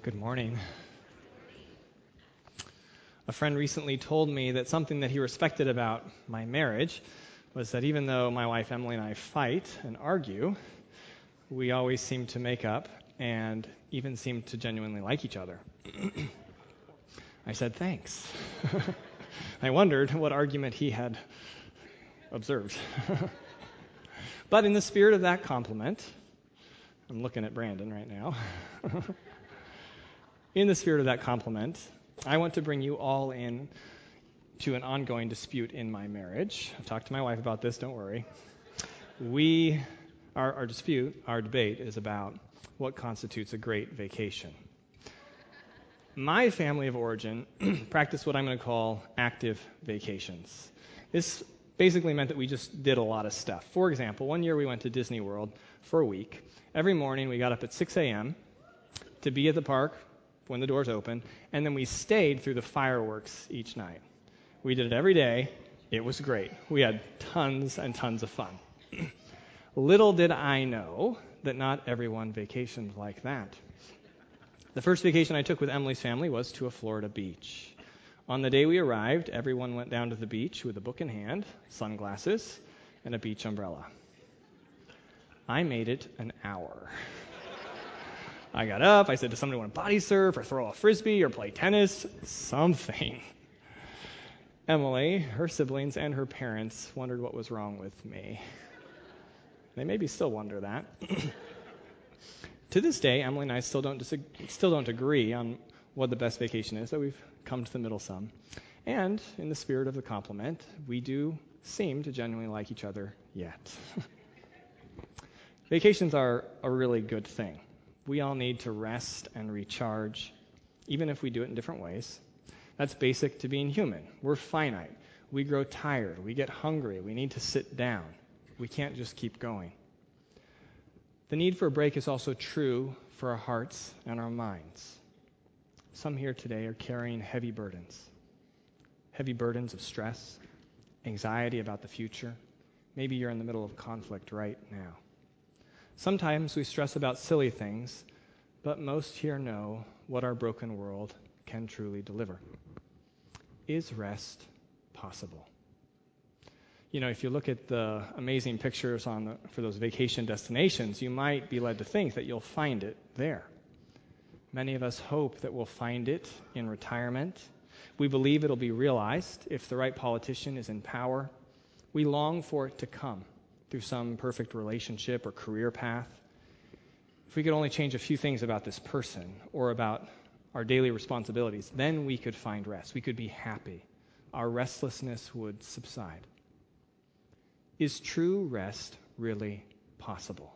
Good morning. A friend recently told me that something that he respected about my marriage was that even though my wife Emily and I fight and argue, we always seem to make up and even seem to genuinely like each other. I said, thanks. I wondered what argument he had observed. But in the spirit of that compliment, I'm looking at Brandon right now. In the spirit of that compliment, I want to bring you all in to an ongoing dispute in my marriage. I've talked to my wife about this, don't worry. Our debate is about what constitutes a great vacation. My family of origin practiced what I'm going to call active vacations. This basically meant that we just did a lot of stuff. For example, one year we went to Disney World for a week. Every morning we got up at 6 a.m. to be at the park when the doors opened, and then we stayed through the fireworks each night. We did it every day. It was great. We had tons and tons of fun. Little did I know that not everyone vacationed like that. The first vacation I took with Emily's family was to a Florida beach. On the day we arrived, everyone went down to the beach with a book in hand, sunglasses, and a beach umbrella. I made it an hour. I got up, I said, does somebody want to body surf or throw a frisbee or play tennis? Something. Emily, her siblings, and her parents wondered what was wrong with me. They maybe still wonder that. To this day, Emily and I still don't agree on what the best vacation is, so we've come to the middle some. And in the spirit of the compliment, we do seem to genuinely like each other yet. Vacations are a really good thing. We all need to rest and recharge, even if we do it in different ways. That's basic to being human. We're finite. We grow tired. We get hungry. We need to sit down. We can't just keep going. The need for a break is also true for our hearts and our minds. Some here today are carrying heavy burdens of stress, anxiety about the future. Maybe you're in the middle of conflict right now. Sometimes we stress about silly things, but most here know what our broken world can truly deliver. Is rest possible? You know, if you look at the amazing pictures for those vacation destinations, you might be led to think that you'll find it there. Many of us hope that we'll find it in retirement. We believe it'll be realized if the right politician is in power. We long for it to come through some perfect relationship or career path. If we could only change a few things about this person or about our daily responsibilities, then we could find rest. We could be happy. Our restlessness would subside. Is true rest really possible?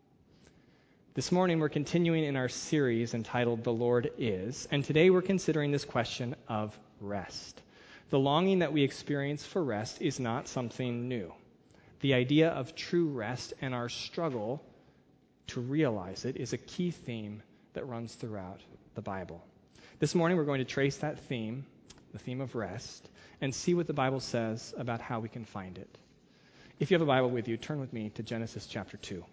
This morning we're continuing in our series entitled The Lord Is, and today we're considering this question of rest. The longing that we experience for rest is not something new. The idea of true rest and our struggle to realize it is a key theme that runs throughout the Bible. This morning we're going to trace that theme, the theme of rest, and see what the Bible says about how we can find it. If you have a Bible with you, turn with me to Genesis chapter 2.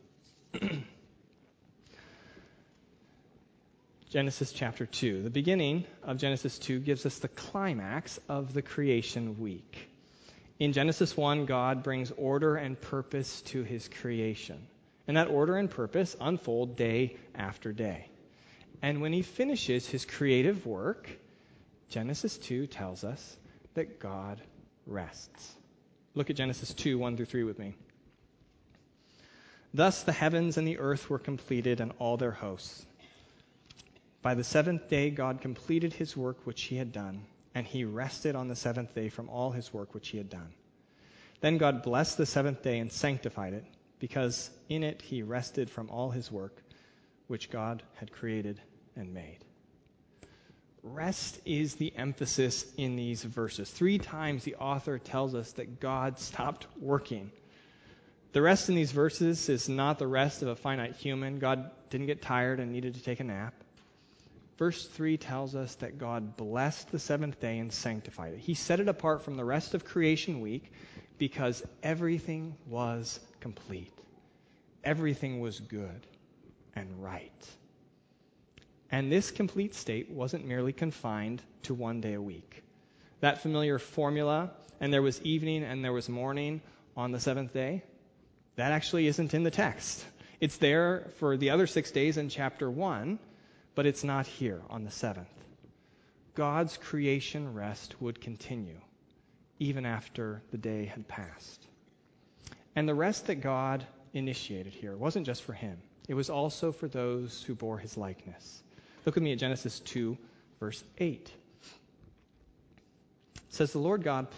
Genesis chapter 2. The beginning of Genesis 2 gives us the climax of the creation week. In Genesis 1, God brings order and purpose to his creation. And that order and purpose unfold day after day. And when he finishes his creative work, Genesis 2 tells us that God rests. Look at Genesis 2, 1 through 3 with me. Thus the heavens and the earth were completed and all their hosts. By the seventh day God completed his work which he had done, and he rested on the seventh day from all his work which he had done. Then God blessed the seventh day and sanctified it, because in it he rested from all his work which God had created and made. Rest is the emphasis in these verses. 3 times the author tells us that God stopped working. The rest in these verses is not the rest of a finite human. God didn't get tired and needed to take a nap. Verse 3 tells us that God blessed the seventh day and sanctified it. He set it apart from the rest of creation week because everything was complete. Everything was good and right. And this complete state wasn't merely confined to one day a week. That familiar formula, and there was evening and there was morning on the seventh day, that actually isn't in the text. It's there for the other 6 days in chapter 1, but it's not here on the seventh. God's creation rest would continue even after the day had passed. And the rest that God initiated here wasn't just for him. It was also for those who bore his likeness. Look with me at Genesis 2, verse 8. It says, the Lord God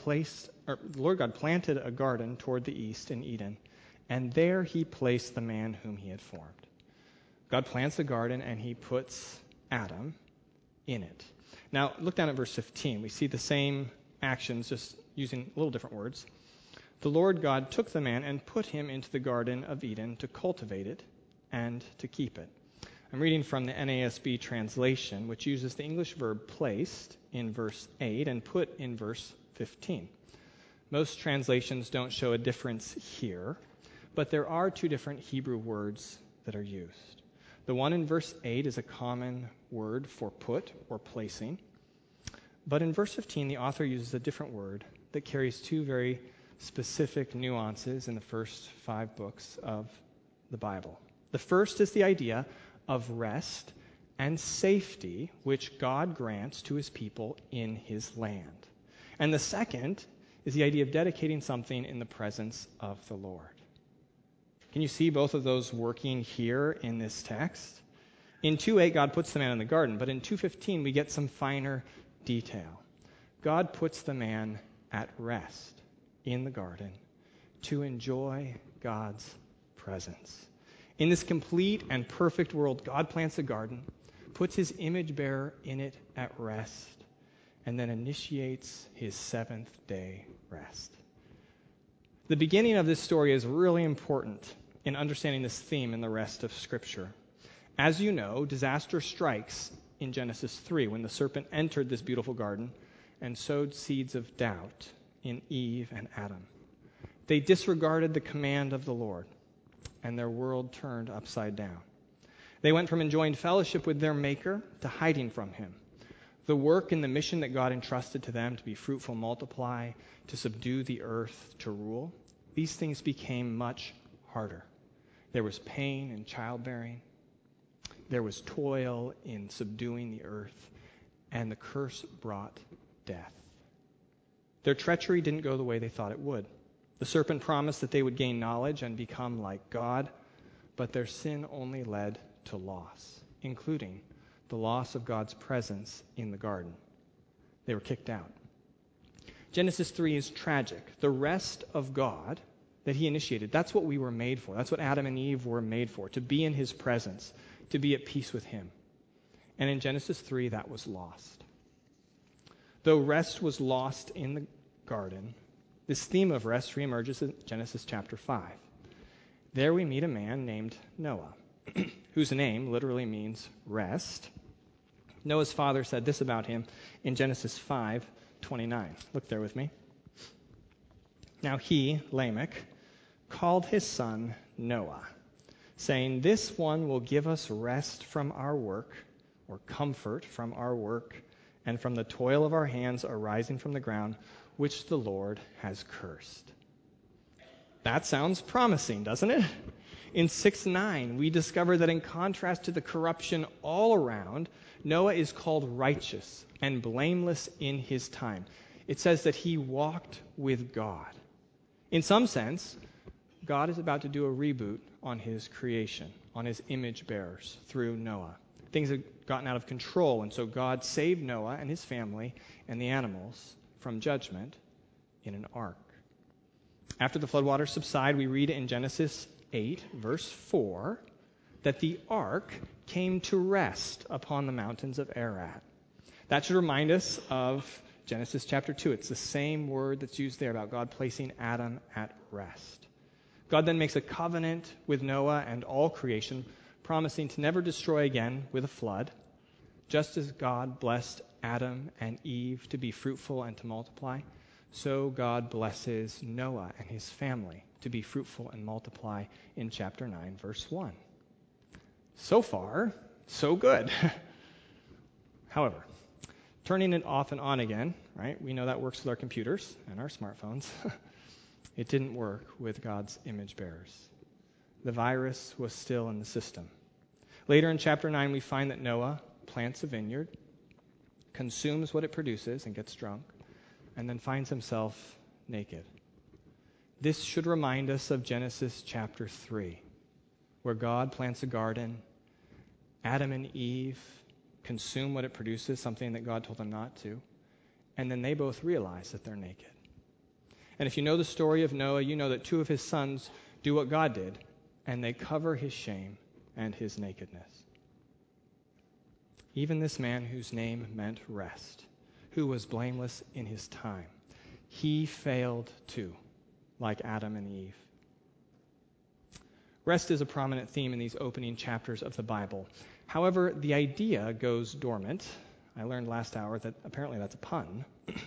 planted a garden toward the east in Eden, and there he placed the man whom he had formed. God plants a garden, and he puts Adam in it. Now, look down at verse 15. We see the same actions, just using a little different words. The Lord God took the man and put him into the Garden of Eden to cultivate it and to keep it. I'm reading from the NASB translation, which uses the English verb placed in verse 8 and put in verse 15. Most translations don't show a difference here, but there are two different Hebrew words that are used. The one in verse 8 is a common word for put or placing. But in verse 15, the author uses a different word that carries two very specific nuances in the first 5 books of the Bible. The first is the idea of rest and safety which God grants to his people in his land. And the second is the idea of dedicating something in the presence of the Lord. Can you see both of those working here in this text? In 2:8, God puts the man in the garden, but in 2:15, we get some finer detail. God puts the man at rest in the garden to enjoy God's presence. In this complete and perfect world, God plants a garden, puts his image bearer in it at rest, and then initiates his seventh-day rest. The beginning of this story is really important in understanding this theme in the rest of Scripture. As you know, disaster strikes in Genesis 3 when the serpent entered this beautiful garden and sowed seeds of doubt in Eve and Adam. They disregarded the command of the Lord, and their world turned upside down. They went from enjoying fellowship with their Maker to hiding from him. The work and the mission that God entrusted to them to be fruitful, multiply, to subdue the earth, to rule, these things became much harder. There was pain in childbearing. There was toil in subduing the earth. And the curse brought death. Their treachery didn't go the way they thought it would. The serpent promised that they would gain knowledge and become like God, but their sin only led to loss, including the loss of God's presence in the garden. They were kicked out. Genesis 3 is tragic. The rest of God that he initiated, that's what we were made for. That's what Adam and Eve were made for, to be in his presence, to be at peace with him. And in Genesis 3, that was lost. Though rest was lost in the garden, this theme of rest reemerges in Genesis chapter 5. There we meet a man named Noah, whose name literally means rest. Noah's father said this about him in Genesis 5:29. Look there with me. Now he, Lamech, called his son Noah, saying, "This one will give us rest from our work," or comfort from our work, "and from the toil of our hands arising from the ground, which the Lord has cursed." That sounds promising, doesn't it? In 6:9, we discover that in contrast to the corruption all around, Noah is called righteous and blameless in his time. It says that he walked with God. In some sense, God is about to do a reboot on his creation, on his image bearers through Noah. Things had gotten out of control, and so God saved Noah and his family and the animals from judgment in an ark. After the floodwaters subside, we read in Genesis 8, verse 4, that the ark came to rest upon the mountains of Ararat. That should remind us of Genesis chapter 2. It's the same word that's used there about God placing Adam at rest. God then makes a covenant with Noah and all creation, promising to never destroy again with a flood. Just as God blessed Adam and Eve to be fruitful and to multiply, so God blesses Noah and his family to be fruitful and multiply in chapter 9, verse 1. So far, so good. However, turning it off and on again, right? We know that works with our computers and our smartphones. It didn't work with God's image bearers. The virus was still in the system. Later in chapter 9, we find that Noah plants a vineyard, consumes what it produces and gets drunk, and then finds himself naked. This should remind us of Genesis chapter 3, where God plants a garden, Adam and Eve consume what it produces, something that God told them not to, and then they both realize that they're naked. And if you know the story of Noah, you know that two of his sons do what God did, and they cover his shame and his nakedness. Even this man whose name meant rest, who was blameless in his time, he failed too, like Adam and Eve. Rest is a prominent theme in these opening chapters of the Bible. However, the idea goes dormant. I learned last hour that apparently that's a pun.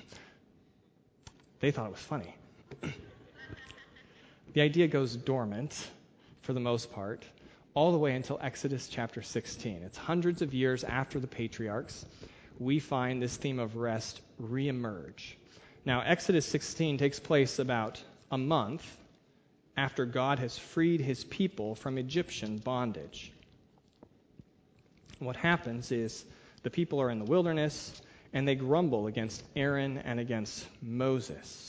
They thought it was funny. The idea goes dormant, for the most part, all the way until Exodus chapter 16. It's hundreds of years after the patriarchs. We find this theme of rest reemerge. Now, Exodus 16 takes place about a month after God has freed his people from Egyptian bondage. What happens is the people are in the wilderness and they grumble against Aaron and against Moses.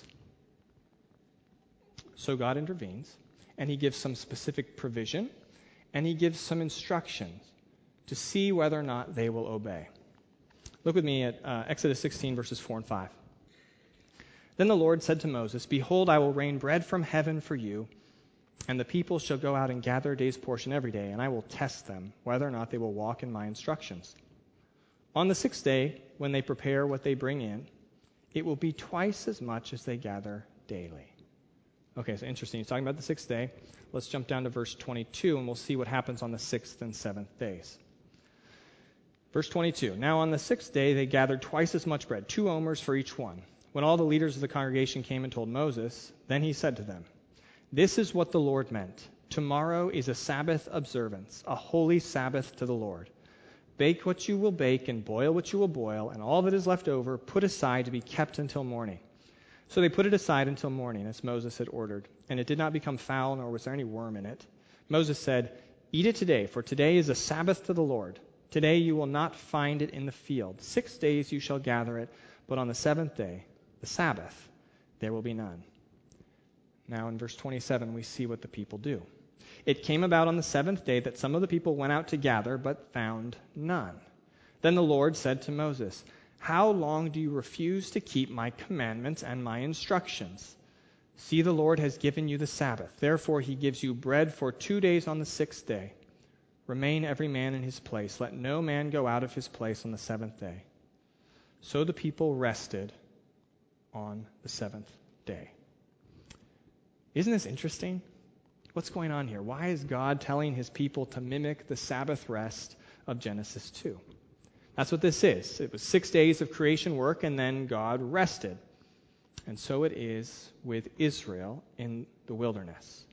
So God intervenes and he gives some specific provision and he gives some instructions to see whether or not they will obey. Look with me at Exodus 16, verses 4 and 5. Then the Lord said to Moses, "Behold, I will rain bread from heaven for you, and the people shall go out and gather a day's portion every day, and I will test them, whether or not they will walk in my instructions. On the sixth day, when they prepare what they bring in, it will be twice as much as they gather daily." Okay, so interesting. He's talking about the sixth day. Let's jump down to verse 22, and we'll see what happens on the sixth and seventh days. Verse 22, "Now on the sixth day they gathered twice as much bread, 2 omers for each one. When all the leaders of the congregation came and told Moses, then he said to them, 'This is what the Lord meant. Tomorrow is a Sabbath observance, a holy Sabbath to the Lord. Bake what you will bake and boil what you will boil, and all that is left over put aside to be kept until morning.' So they put it aside until morning, as Moses had ordered, and it did not become foul, nor was there any worm in it. Moses said, 'Eat it today, for today is a Sabbath to the Lord. Today you will not find it in the field. 6 days you shall gather it, but on the seventh day, the Sabbath, there will be none.'" Now in verse 27, we see what the people do. "It came about on the seventh day that some of the people went out to gather, but found none. Then the Lord said to Moses, 'How long do you refuse to keep my commandments and my instructions? See, the Lord has given you the Sabbath. Therefore he gives you bread for 2 days on the sixth day. Remain every man in his place. Let no man go out of his place on the seventh day.' So the people rested on the seventh day." Isn't this interesting? What's going on here? Why is God telling his people to mimic the Sabbath rest of Genesis 2? That's what this is. It was 6 days of creation work, and then God rested. And so it is with Israel in the wilderness.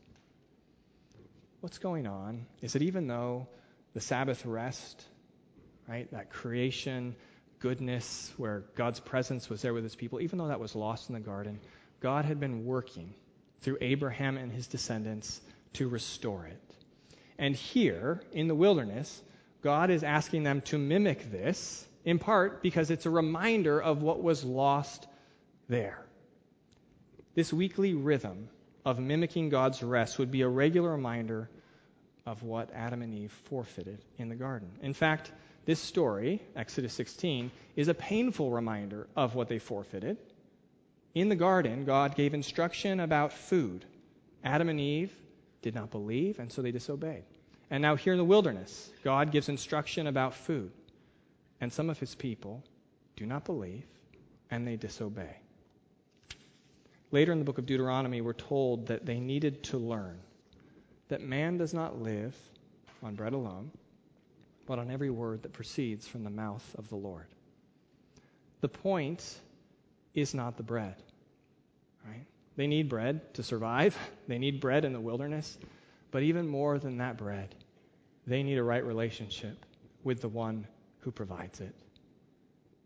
What's going on is that even though the Sabbath rest, right, that creation goodness where God's presence was there with his people, even though that was lost in the garden, God had been working through Abraham and his descendants to restore it. And here, in the wilderness, God is asking them to mimic this, in part because it's a reminder of what was lost there. This weekly rhythm of mimicking God's rest would be a regular reminder of what Adam and Eve forfeited in the garden. In fact, this story, Exodus 16, is a painful reminder of what they forfeited. In the garden, God gave instruction about food. Adam and Eve did not believe, and so they disobeyed. And now here in the wilderness, God gives instruction about food. And some of his people do not believe, and they disobey. Later in the book of Deuteronomy, we're told that they needed to learn that man does not live on bread alone, but on every word that proceeds from the mouth of the Lord. The point is not the bread, right? They need bread to survive. They need bread in the wilderness. But even more than that bread, they need a right relationship with the one who provides it.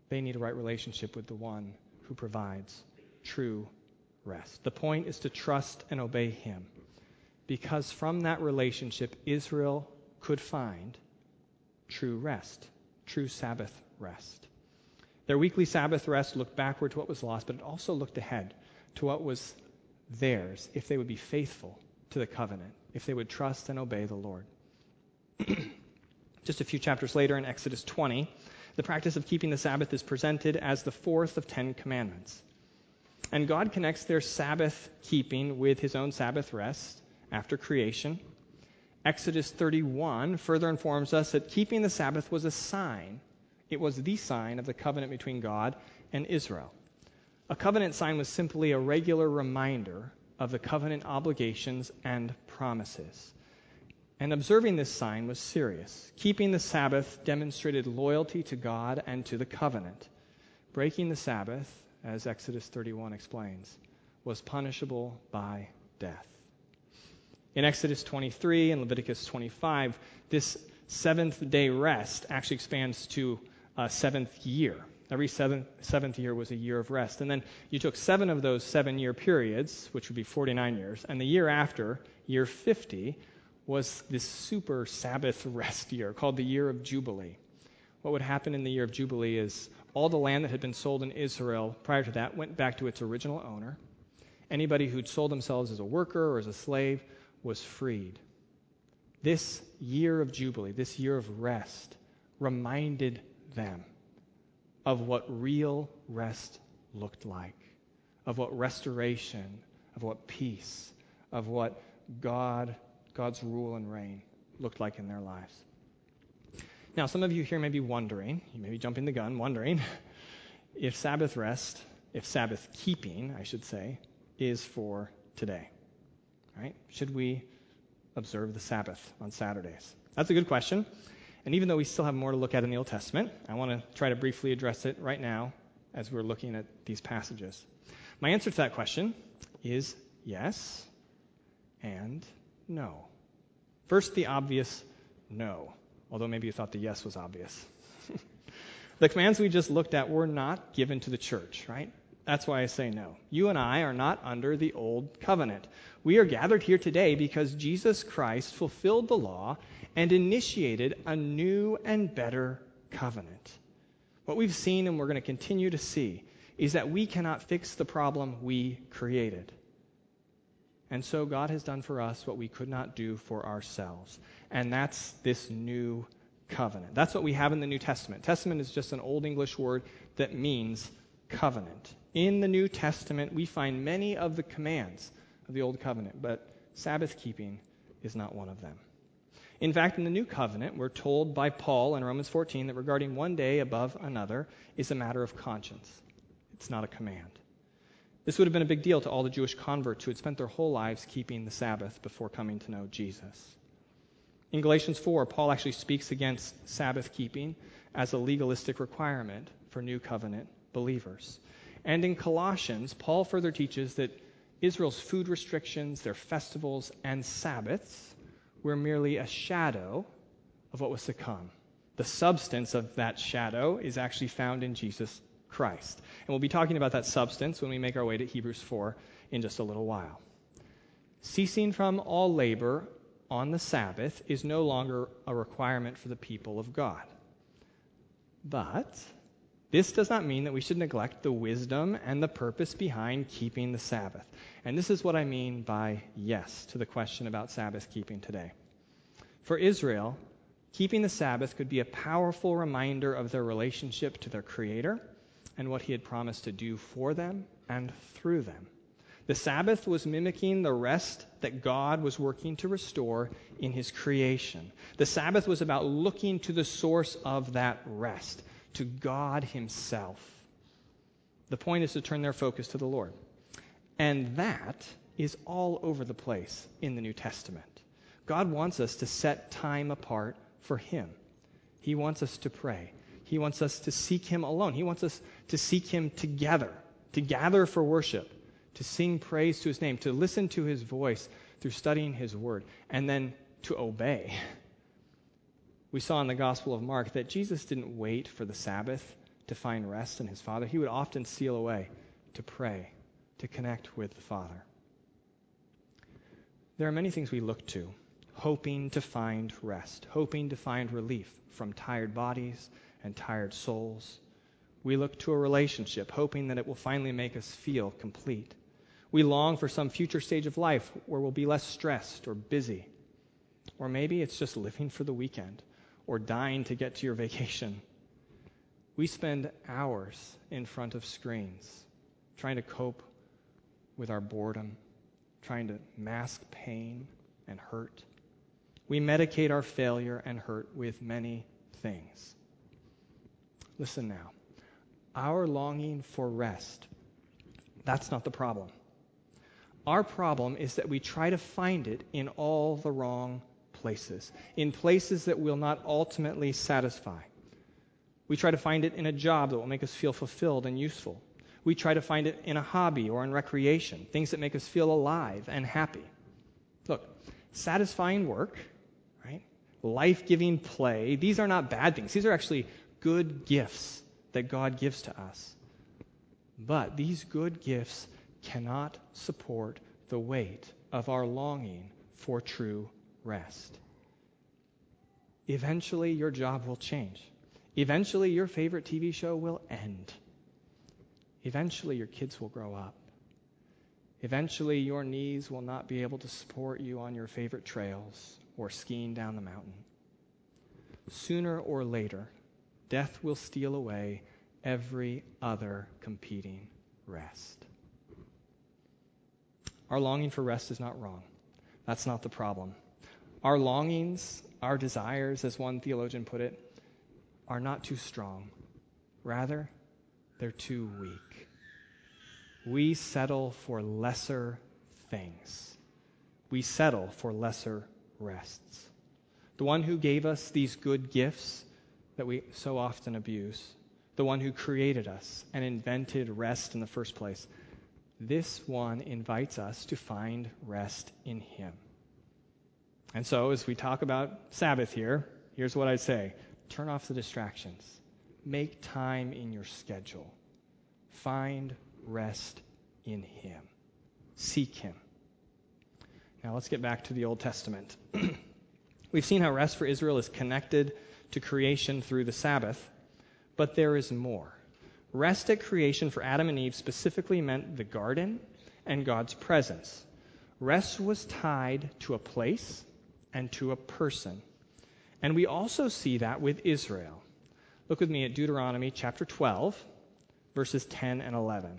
They need a right relationship with the one who provides true rest. The point is to trust and obey him, because from that relationship, Israel could find true rest, true Sabbath rest. Their weekly Sabbath rest looked backward to what was lost, but it also looked ahead to what was theirs if they would be faithful to the covenant, if they would trust and obey the Lord. Just a few chapters later in Exodus 20, the practice of keeping the Sabbath is presented as the fourth of 10 commandments. And God connects their Sabbath keeping with his own Sabbath rest after creation. Exodus 31 further informs us that keeping the Sabbath was a sign. It was the sign of the covenant between God and Israel. A covenant sign was simply a regular reminder of the covenant obligations and promises. And observing this sign was serious. Keeping the Sabbath demonstrated loyalty to God and to the covenant. Breaking the Sabbath, as Exodus 31 explains, was punishable by death. In Exodus 23 and Leviticus 25, this seventh-day rest actually expands to a seventh year. Every seventh year was a year of rest. And then you took 7 of those 7-year periods, which would be 49 years, and the year after, year 50, was this super Sabbath rest year called the year of Jubilee. What would happen in the year of Jubilee is all the land that had been sold in Israel prior to that went back to its original owner. Anybody who'd sold themselves as a worker or as a slave was freed. This year of Jubilee, this year of rest, reminded them of what real rest looked like, of what restoration, of what peace, of what God's rule and reign looked like in their lives. Now, some of you here may be wondering, you may be jumping the gun, wondering if Sabbath rest, if Sabbath keeping, I should say, is for today. Right? Should we observe the Sabbath on Saturdays? That's a good question. And even though we still have more to look at in the Old Testament, I want to try to briefly address it right now as we're looking at these passages. My answer to that question is yes and no. First, the obvious no, although maybe you thought the yes was obvious. The commands we just looked at were not given to the church, right? That's why I say no. You and I are not under the old covenant. We are gathered here today because Jesus Christ fulfilled the law and initiated a new and better covenant. What we've seen and we're going to continue to see is that we cannot fix the problem we created. And so God has done for us what we could not do for ourselves. And that's this new covenant. That's what we have in the New Testament. Testament is just an old English word that means covenant. In the New Testament, we find many of the commands of the Old Covenant, but Sabbath keeping is not one of them. In fact, in the New Covenant, we're told by Paul in Romans 14 that regarding one day above another is a matter of conscience. It's not a command. This would have been a big deal to all the Jewish converts who had spent their whole lives keeping the Sabbath before coming to know Jesus. In Galatians 4, Paul actually speaks against Sabbath keeping as a legalistic requirement for New Covenant believers. And in Colossians, Paul further teaches that Israel's food restrictions, their festivals, and Sabbaths were merely a shadow of what was to come. The substance of that shadow is actually found in Jesus Christ. And we'll be talking about that substance when we make our way to Hebrews 4 in just a little while. Ceasing from all labor on the Sabbath is no longer a requirement for the people of God. But this does not mean that we should neglect the wisdom and the purpose behind keeping the Sabbath. And this is what I mean by yes to the question about Sabbath keeping today. For Israel, keeping the Sabbath could be a powerful reminder of their relationship to their Creator and what He had promised to do for them and through them. The Sabbath was mimicking the rest that God was working to restore in His creation. The Sabbath was about looking to the source of that rest, to God Himself. The point is to turn their focus to the Lord. And that is all over the place in the New Testament. God wants us to set time apart for Him. He wants us to pray. He wants us to seek Him alone. He wants us to seek Him together, to gather for worship, to sing praise to His name, to listen to His voice through studying His Word, and then to obey. We saw in the Gospel of Mark that Jesus didn't wait for the Sabbath to find rest in his Father, he would often steal away to pray, to connect with the Father. There are many things we look to, hoping to find rest, hoping to find relief from tired bodies and tired souls. We look to a relationship, hoping that it will finally make us feel complete. We long for some future stage of life where we'll be less stressed or busy. Or maybe it's just living for the weekend or dying to get to your vacation. We spend hours in front of screens trying to cope with our boredom, trying to mask pain and hurt. We medicate our failure and hurt with many things. Listen now. Our longing for rest, that's not the problem. Our problem is that we try to find it in all the wrong places, in places that will not ultimately satisfy. We try to find it in a job that will make us feel fulfilled and useful. We try to find it in a hobby or in recreation, things that make us feel alive and happy. Look, satisfying work, right? Life-giving play, these are not bad things. These are actually good gifts that God gives to us. But these good gifts cannot support the weight of our longing for true rest. Eventually, your job will change. Eventually, your favorite TV show will end. Eventually, your kids will grow up. Eventually, your knees will not be able to support you on your favorite trails or skiing down the mountain. Sooner or later, death will steal away every other competing rest. Our longing for rest is not wrong. That's not the problem. Our longings, our desires, as one theologian put it, are not too strong. Rather, they're too weak. We settle for lesser things. We settle for lesser rests. The one who gave us these good gifts that we so often abuse, the one who created us and invented rest in the first place, this one invites us to find rest in him. And so, as we talk about Sabbath here, here's what I say. Turn off the distractions. Make time in your schedule. Find rest in him. Seek him. Now let's get back to the Old Testament. We've seen how rest for Israel is connected to creation through the Sabbath, but there is more. Rest at creation for Adam and Eve specifically meant the garden and God's presence. Rest was tied to a place and to a person. And we also see that with Israel. Look with me at Deuteronomy chapter 12, verses 10 and 11.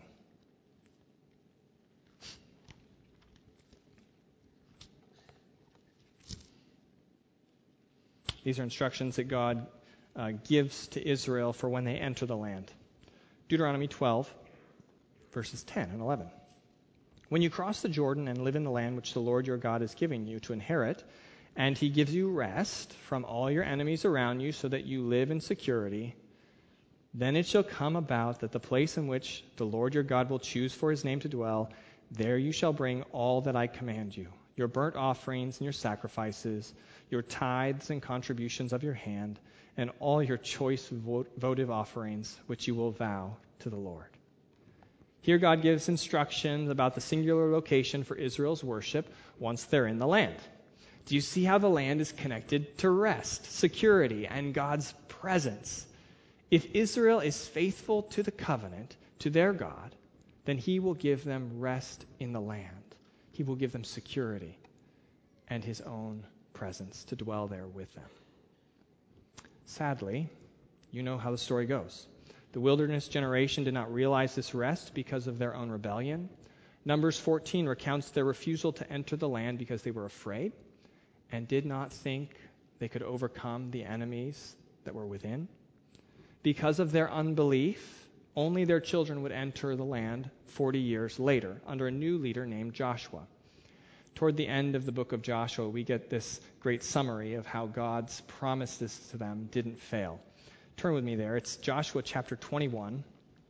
These are instructions that God gives to Israel for when they enter the land. Deuteronomy 12, verses 10 and 11. When you cross the Jordan and live in the land which the Lord your God is giving you to inherit, and he gives you rest from all your enemies around you so that you live in security, then it shall come about that the place in which the Lord your God will choose for his name to dwell, there you shall bring all that I command you, your burnt offerings and your sacrifices, your tithes and contributions of your hand, and all your choice votive offerings which you will vow to the Lord. Here God gives instructions about the singular location for Israel's worship once they're in the land. Do you see how the land is connected to rest, security, and God's presence? If Israel is faithful to the covenant, to their God, then he will give them rest in the land. He will give them security and his own presence to dwell there with them. Sadly, you know how the story goes. The wilderness generation did not realize this rest because of their own rebellion. Numbers 14 recounts their refusal to enter the land because they were afraid and did not think they could overcome the enemies that were within. Because of their unbelief, only their children would enter the land 40 years later under a new leader named Joshua. Toward the end of the book of Joshua, we get this great summary of how God's promises to them didn't fail. Turn with me there. It's Joshua chapter 21.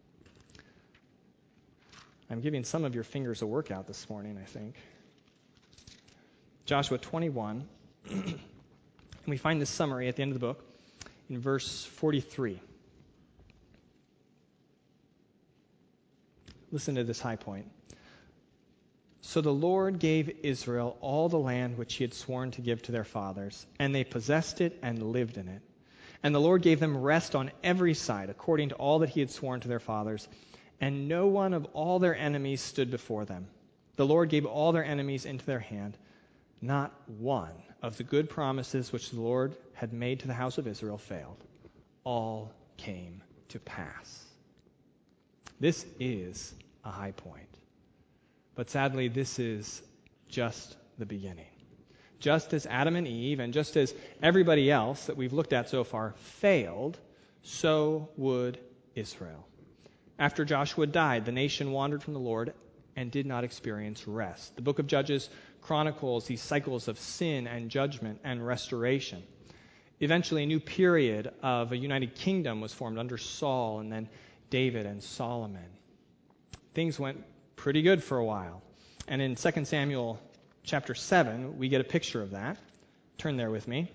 I'm giving some of your fingers a workout this morning, I think. Joshua 21. And we find this summary at the end of the book in verse 43. Listen to this high point. So the Lord gave Israel all the land which he had sworn to give to their fathers, and they possessed it and lived in it. And the Lord gave them rest on every side, according to all that he had sworn to their fathers, and no one of all their enemies stood before them. The Lord gave all their enemies into their hand. Not one of the good promises which the Lord had made to the house of Israel failed. All came to pass. This is a high point. But sadly, this is just the beginning. Just as Adam and Eve, and just as everybody else that we've looked at so far failed, so would Israel. After Joshua died, the nation wandered from the Lord and did not experience rest. The book of Judges chronicles these cycles of sin and judgment and restoration. Eventually, a new period of a united kingdom was formed under Saul and then David and Solomon. Things went pretty good for a while. And in 2 Samuel chapter 7, we get a picture of that. Turn there with me.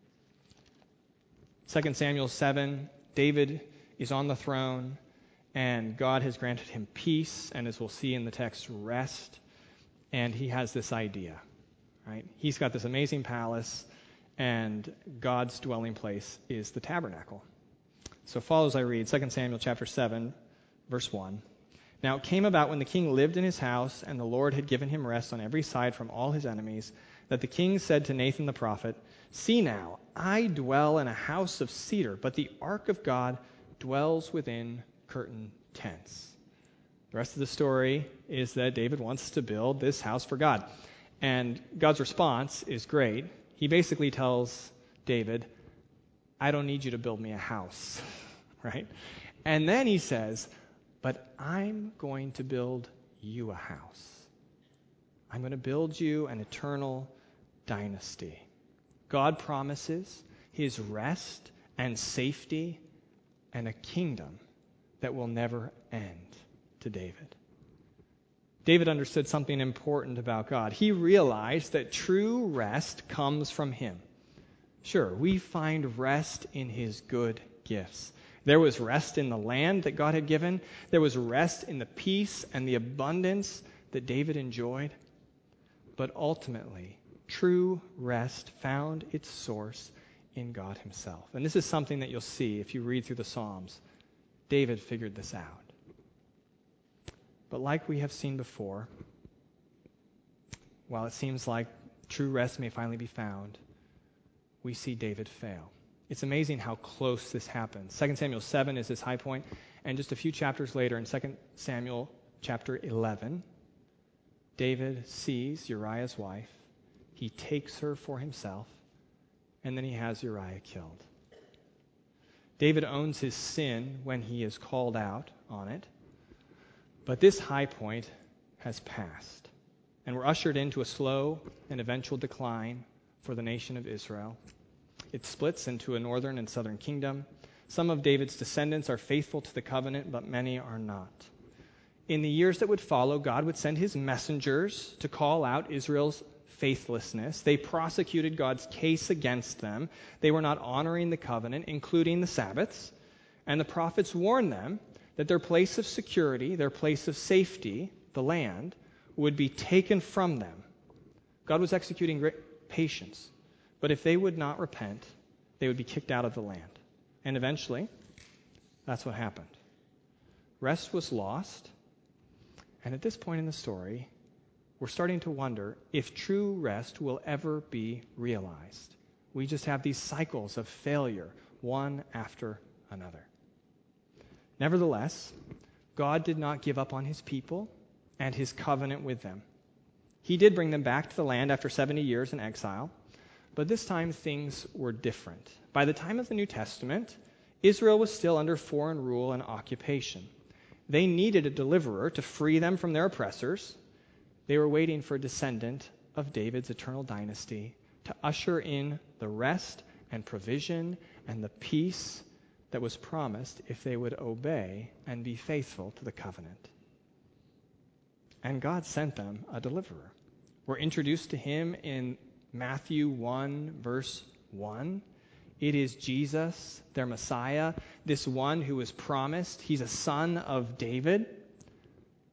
2 Samuel 7, David is on the throne, and God has granted him peace, and as we'll see in the text, rest. And he has this idea, right? He's got this amazing palace, and God's dwelling place is the tabernacle. So follow as I read 2 Samuel chapter 7, verse 1. Now it came about when the king lived in his house, and the Lord had given him rest on every side from all his enemies, that the king said to Nathan the prophet, "See now, I dwell in a house of cedar, but the ark of God dwells within curtain tents." The rest of the story is that David wants to build this house for God. And God's response is great. He basically tells David, "I don't need you to build me a house," right? And then he says, "But I'm going to build you a house. I'm going to build you an eternal dynasty." God promises his rest and safety and a kingdom that will never end to David. David understood something important about God. He realized that true rest comes from him. Sure, we find rest in his good gifts. There was rest in the land that God had given. There was rest in the peace and the abundance that David enjoyed. But ultimately, true rest found its source in God himself. And this is something that you'll see if you read through the Psalms. David figured this out. But like we have seen before, while it seems like true rest may finally be found, we see David fail. It's amazing how close this happens. 2 Samuel 7 is this high point, and just a few chapters later in 2 Samuel chapter 11, David sees Uriah's wife. He takes her for himself, and then he has Uriah killed. David owns his sin when he is called out on it, but this high point has passed, and we're ushered into a slow and eventual decline for the nation of Israel. It splits into a northern and southern kingdom. Some of David's descendants are faithful to the covenant, but many are not. In the years that would follow, God would send his messengers to call out Israel's faithlessness. They prosecuted God's case against them. They were not honoring the covenant, including the Sabbaths. And the prophets warned them that their place of security, their place of safety, the land, would be taken from them. God was executing great patience. But if they would not repent, they would be kicked out of the land. And eventually, that's what happened. Rest was lost. And at this point in the story, we're starting to wonder if true rest will ever be realized. We just have these cycles of failure, one after another. Nevertheless, God did not give up on his people and his covenant with them. He did bring them back to the land after 70 years in exile. But this time things were different. By the time of the New Testament, Israel was still under foreign rule and occupation. They needed a deliverer to free them from their oppressors. They were waiting for a descendant of David's eternal dynasty to usher in the rest and provision and the peace that was promised if they would obey and be faithful to the covenant. And God sent them a deliverer. We're introduced to him in Matthew 1, verse 1. It is Jesus, their Messiah, this one who was promised. He's a son of David.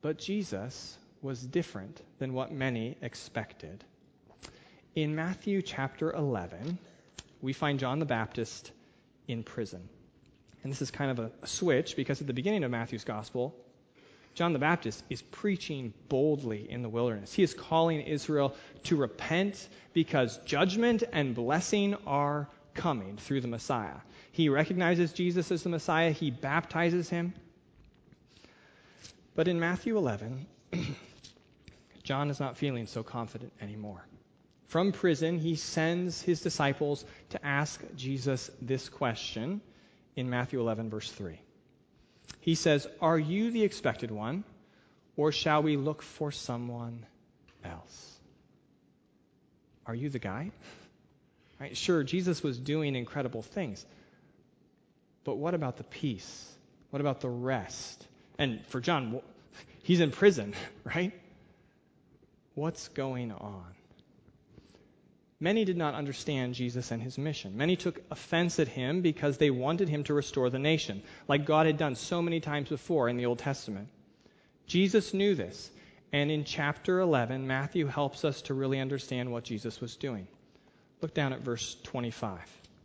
But Jesus was different than what many expected. In Matthew chapter 11, we find John the Baptist in prison. And this is kind of a switch because at the beginning of Matthew's gospel, John the Baptist is preaching boldly in the wilderness. He is calling Israel to repent because judgment and blessing are coming through the Messiah. He recognizes Jesus as the Messiah. He baptizes him. But in Matthew 11, John is not feeling so confident anymore. From prison, he sends his disciples to ask Jesus this question in Matthew 11, verse 3. He says, "Are you the expected one, or shall we look for someone else?" Are you the guy? Right? Sure, Jesus was doing incredible things. But what about the peace? What about the rest? And for John, he's in prison, right? What's going on? Many did not understand Jesus and his mission. Many took offense at him because they wanted him to restore the nation, like God had done so many times before in the Old Testament. Jesus knew this, and in chapter 11, Matthew helps us to really understand what Jesus was doing. Look down at verse 25.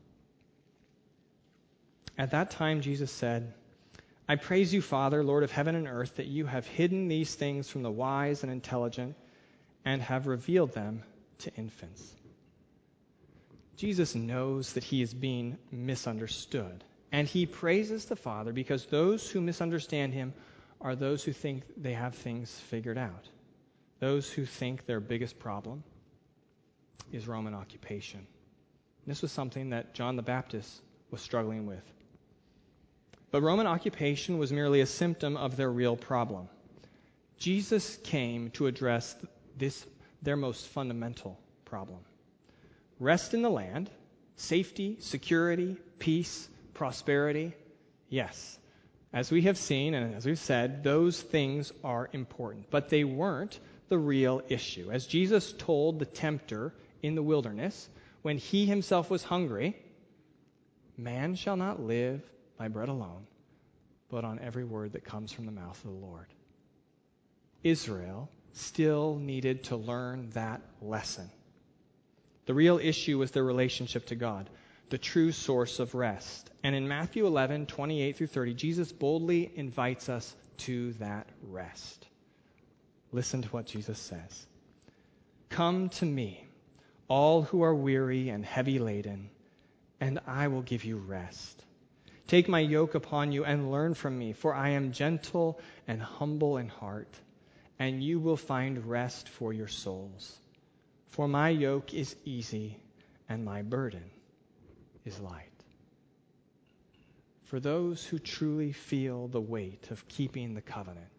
At that time, Jesus said, "I praise you, Father, Lord of heaven and earth, that you have hidden these things from the wise and intelligent and have revealed them to infants." Jesus knows that he is being misunderstood, and he praises the Father because those who misunderstand him are those who think they have things figured out. Those who think their biggest problem is Roman occupation. This was something that John the Baptist was struggling with. But Roman occupation was merely a symptom of their real problem. Jesus came to address their most fundamental problem. Rest in the land, safety, security, peace, prosperity. Yes, as we have seen and as we've said, those things are important, but they weren't the real issue. As Jesus told the tempter in the wilderness, when he himself was hungry, "Man shall not live by bread alone, but on every word that comes from the mouth of the Lord." Israel still needed to learn that lesson. The real issue was their relationship to God, the true source of rest. And in Matthew 11, 28 through 30, Jesus boldly invites us to that rest. Listen to what Jesus says. "Come to me, all who are weary and heavy laden, and I will give you rest. Take my yoke upon you and learn from me, for I am gentle and humble in heart, and you will find rest for your souls. For my yoke is easy and my burden is light." For those who truly feel the weight of keeping the covenant,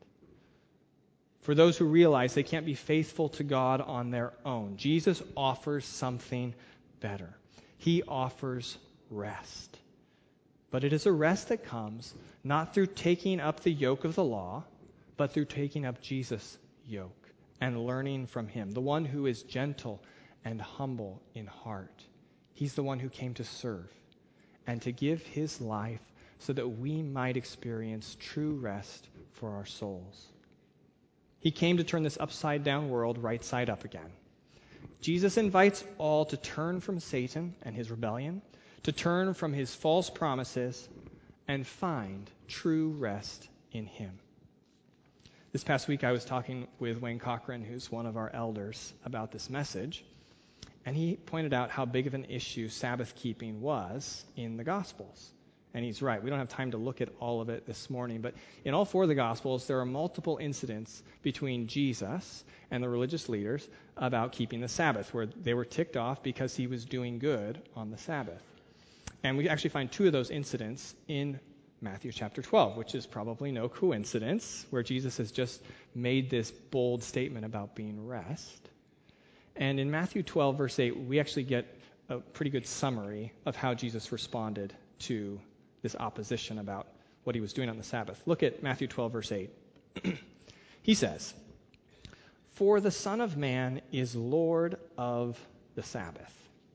for those who realize they can't be faithful to God on their own, Jesus offers something better. He offers rest. But it is a rest that comes not through taking up the yoke of the law, but through taking up Jesus' yoke and learning from him, the one who is gentle and humble in heart. He's the one who came to serve and to give his life so that we might experience true rest for our souls. He came to turn this upside-down world right side up again. Jesus invites all to turn from Satan and his rebellion, to turn from his false promises, and find true rest in him. This past week I was talking with Wayne Cochran, who's one of our elders, about this message, and he pointed out how big of an issue Sabbath keeping was in the Gospels. And he's right. We don't have time to look at all of it this morning, but in all four of the Gospels, there are multiple incidents between Jesus and the religious leaders about keeping the Sabbath, where they were ticked off because he was doing good on the Sabbath. And we actually find two of those incidents in Matthew chapter 12, which is probably no coincidence, where Jesus has just made this bold statement about being rest. And in Matthew 12, verse 8, we actually get a pretty good summary of how Jesus responded to this opposition about what he was doing on the Sabbath. Look at Matthew 12, verse 8. He says, "For the Son of Man is Lord of the Sabbath."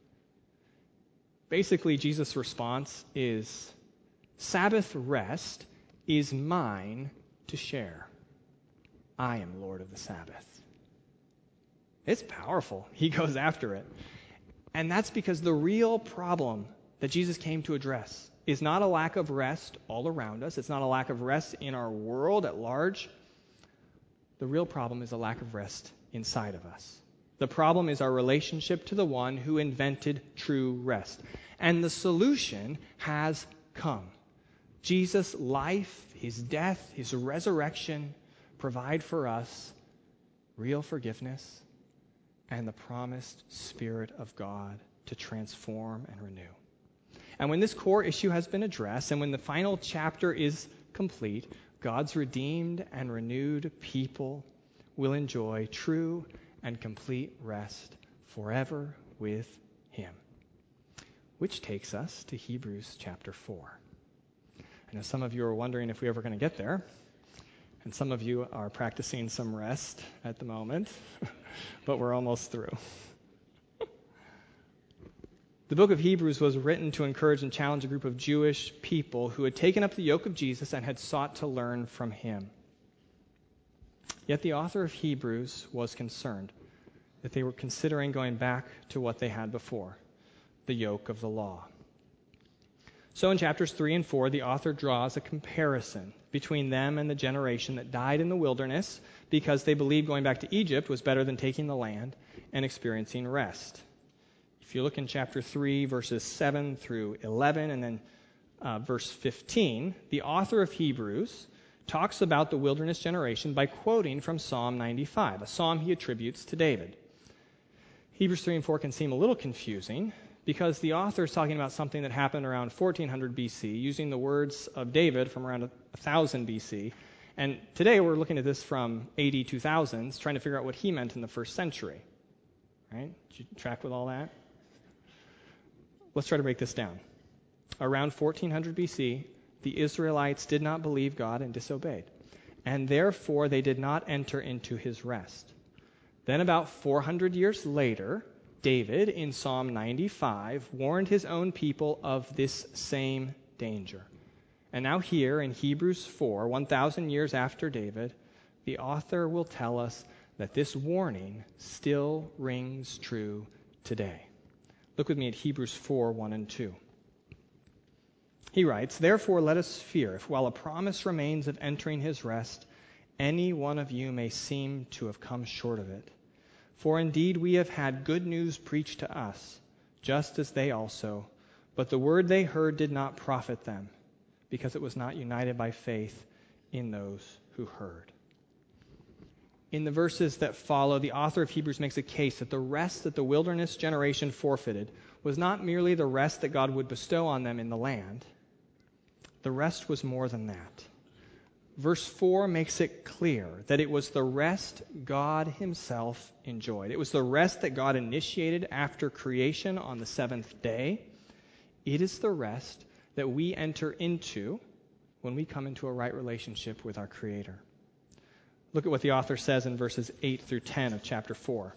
Basically, Jesus' response is, Sabbath rest is mine to share. I am Lord of the Sabbath. It's powerful. He goes after it. And that's because the real problem that Jesus came to address is not a lack of rest all around us. It's not a lack of rest in our world at large. The real problem is a lack of rest inside of us. The problem is our relationship to the one who invented true rest. And the solution has come. Jesus' life, his death, his resurrection provide for us real forgiveness and the promised Spirit of God to transform and renew. And when this core issue has been addressed, and when the final chapter is complete, God's redeemed and renewed people will enjoy true and complete rest forever with him. Which takes us to Hebrews chapter 4. I know some of you are wondering if we're ever going to get there, and some of you are practicing some rest at the moment, but we're almost through. The book of Hebrews was written to encourage and challenge a group of Jewish people who had taken up the yoke of Jesus and had sought to learn from him. Yet the author of Hebrews was concerned that they were considering going back to what they had before, the yoke of the law. So in chapters 3 and 4, the author draws a comparison between them and the generation that died in the wilderness because they believed going back to Egypt was better than taking the land and experiencing rest. If you look in chapter 3, verses 7 through 11, and then verse 15, the author of Hebrews talks about the wilderness generation by quoting from Psalm 95, a psalm he attributes to David. Hebrews 3 and 4 can seem a little confusing because the author is talking about something that happened around 1400 BC, using the words of David from around 1000 BC. And today we're looking at this from AD 2000s, trying to figure out what he meant in the first century. Right? Did you track with all that? Let's try to break this down. Around 1400 BC, the Israelites did not believe God and disobeyed, and therefore they did not enter into his rest. Then about 400 years later, David, in Psalm 95, warned his own people of this same danger. And now here in Hebrews 4, 1,000 years after David, the author will tell us that this warning still rings true today. Look with me at Hebrews 4, 1 and 2. He writes, "Therefore let us fear, if while a promise remains of entering his rest, any one of you may seem to have come short of it. For indeed we have had good news preached to us, just as they also. But the word they heard did not profit them, because it was not united by faith in those who heard." In the verses that follow, the author of Hebrews makes a case that the rest that the wilderness generation forfeited was not merely the rest that God would bestow on them in the land. The rest was more than that. Verse 4 makes it clear that it was the rest God himself enjoyed. It was the rest that God initiated after creation on the seventh day. It is the rest that we enter into when we come into a right relationship with our Creator. Look at what the author says in verses 8 through 10 of chapter 4.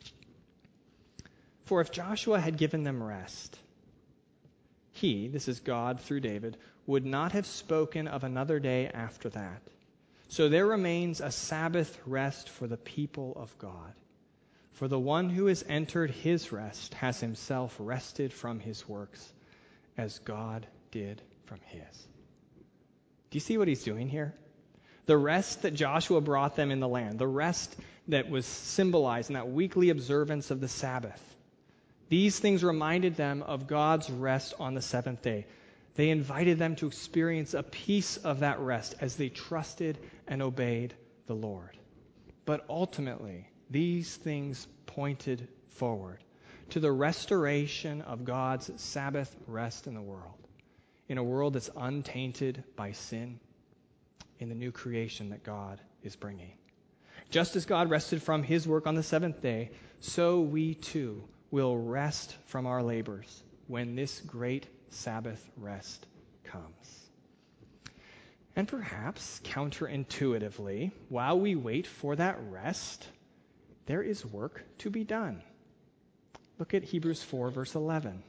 "For if Joshua had given them rest, he," this is God through David, "would not have spoken of another day after that. So there remains a Sabbath rest for the people of God. For the one who has entered his rest has himself rested from his works, as God did from his." Do you see what he's doing here? The rest that Joshua brought them in the land, the rest that was symbolized in that weekly observance of the Sabbath, these things reminded them of God's rest on the seventh day. They invited them to experience a piece of that rest as they trusted and obeyed the Lord. But ultimately, these things pointed forward to the restoration of God's Sabbath rest in the world, in a world that's untainted by sin, in the new creation that God is bringing. Just as God rested from his work on the seventh day, so we too will rest from our labors when this great Sabbath rest comes. And perhaps counterintuitively, while we wait for that rest, there is work to be done. Look at Hebrews 4, verse 11.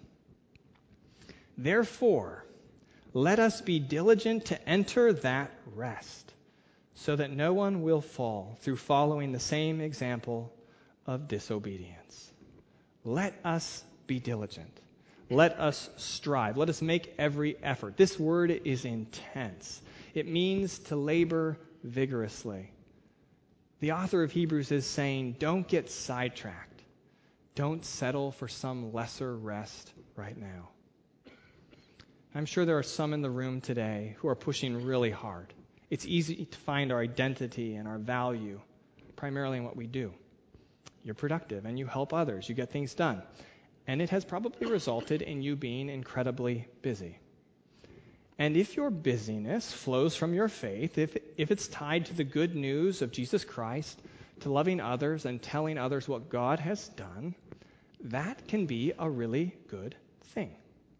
"Therefore, let us be diligent to enter that rest, so that no one will fall through following the same example of disobedience. Let us be diligent. Let us strive. Let us make every effort. This word is intense. It means to labor vigorously. The author of Hebrews is saying, don't get sidetracked. Don't settle for some lesser rest right now. I'm sure there are some in the room today who are pushing really hard. It's easy to find our identity and our value primarily in what we do. You're productive and you help others. You get things done. And it has probably resulted in you being incredibly busy. And if your busyness flows from your faith, if it's tied to the good news of Jesus Christ, to loving others and telling others what God has done, that can be a really good thing.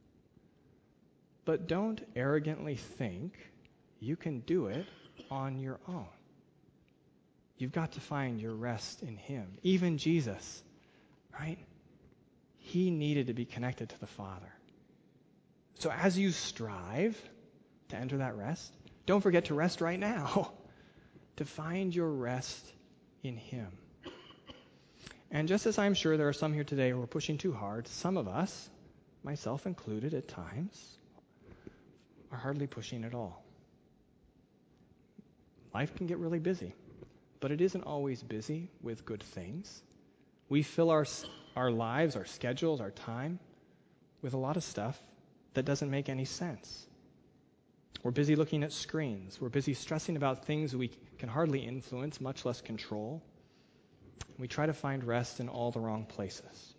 But don't arrogantly think you can do it on your own. You've got to find your rest in Him. Even Jesus, right? He needed to be connected to the Father. So as you strive to enter that rest, don't forget to rest right now, to find your rest in Him. And just as I'm sure there are some here today who are pushing too hard, some of us, myself included at times, are hardly pushing at all. Life can get really busy, but it isn't always busy with good things. We fill our lives, our schedules, our time with a lot of stuff that doesn't make any sense. We're busy looking at screens. We're busy stressing about things we can hardly influence, much less control. We try to find rest in all the wrong places.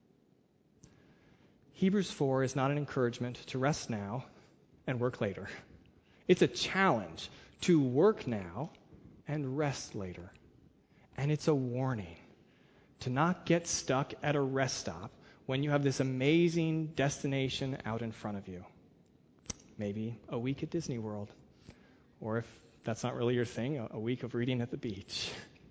Hebrews 4 is not an encouragement to rest now and work later. It's a challenge to work now and rest later. And it's a warning to not get stuck at a rest stop when you have this amazing destination out in front of you. Maybe a week at Disney World, or if that's not really your thing, a week of reading at the beach.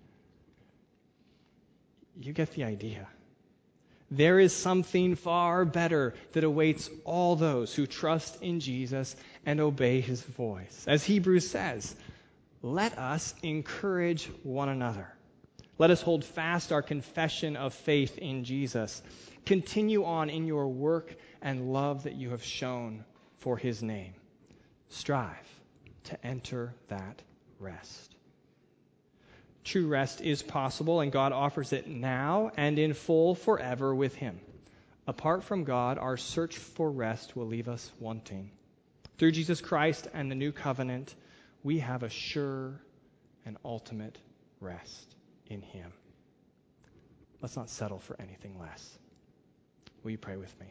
You get the idea. There is something far better that awaits all those who trust in Jesus and obey His voice. As Hebrews says, let us encourage one another. Let us hold fast our confession of faith in Jesus. Continue on in your work and love that you have shown for His name. Strive to enter that rest. True rest is possible, and God offers it now and in full forever with Him. Apart from God, our search for rest will leave us wanting. Through Jesus Christ and the new covenant, we have a sure and ultimate rest in Him. Let's not settle for anything less. Will you pray with me?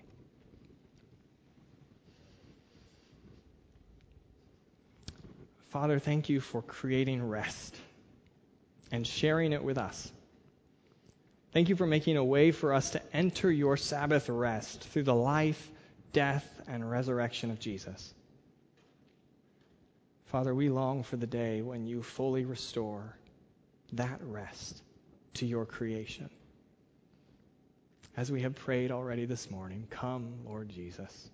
Father, thank you for creating rest and sharing it with us. Thank you for making a way for us to enter your Sabbath rest through the life, death, and resurrection of Jesus. Father, we long for the day when you fully restore that rest to your creation. As we have prayed already this morning, come, Lord Jesus.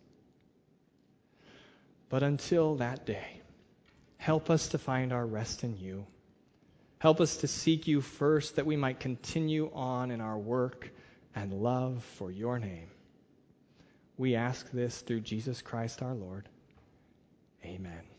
But until that day, help us to find our rest in you. Help us to seek you first, that we might continue on in our work and love for your name. We ask this through Jesus Christ our Lord. Amen.